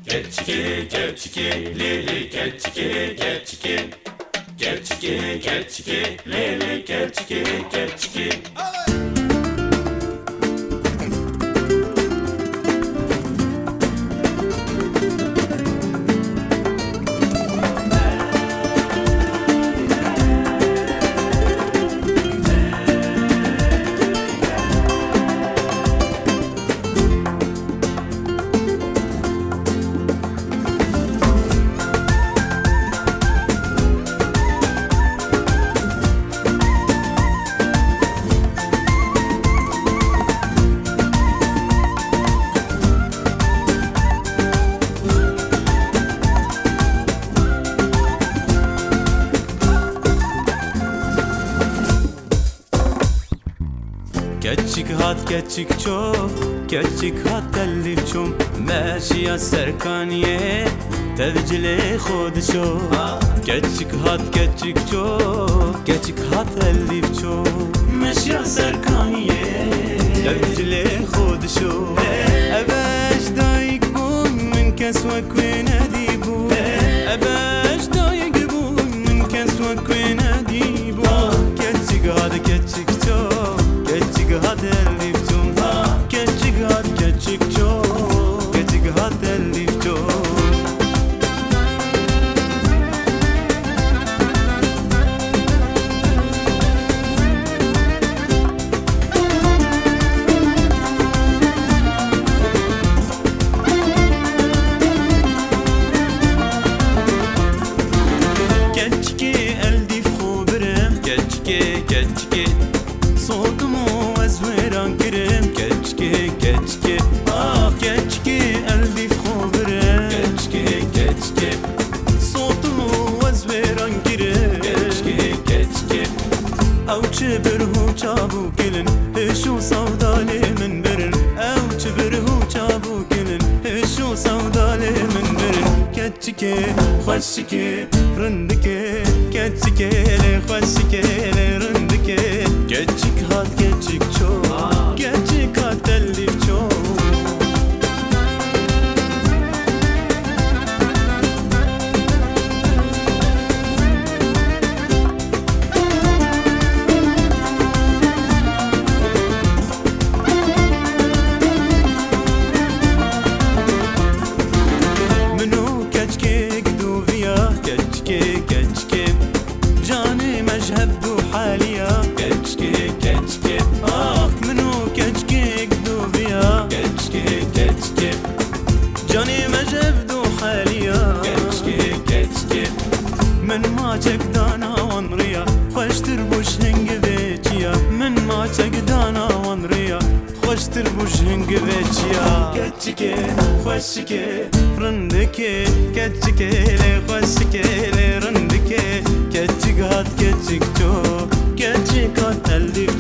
Geçiki, geçiki, lili, geçiki, geçiki. Geçiki, geçiki, lili, geçiki, geçiki. Keçik hat keçik çok, keçik hat telliçum ماشية سركانية تذجلي خود شو keçik hat keçik çok, keçik hat telliçum ماشية سركانية تذجلي خود شو أباش دايق بون من كسوك وين أديبو أباش دايق بون من كسوك وين أديبو keçik hat keçik çok Geçik hat ellifçum Geçik hat geçik çok Geçik hat ellifçum Geçki eldif xubirim Geçki geçki Soğutumu ezveran kirim Geçki geçki Ah geçki eldif xubirim Geçki geçki Soğutumu ezveran kirim Geçki geçki Ev çibirhu çabuk ilin Hişu savdali min birin Ev çibirhu çabuk ilin Hişu savdali min birin Geçki xoşki rindiki Geçki le xoşki le rindiki Geçik hat geçik çok Geçik hat ellif çok Minu keçki gdu via Keçki keçki Cani mezheb du haliya Keçki keçki Ah minu keçki gdu via Keçki keçki Cani mezheb du haliya Keçki keçki من ما دانا وانريا خوشتر بوش هنگ ویچیا من ما دانا وانريا خوشتر بوش هنگ ویچیا keçike خوشike رندike keçike le خوشike le رندike keçik hat keçik çok keçik hat ellif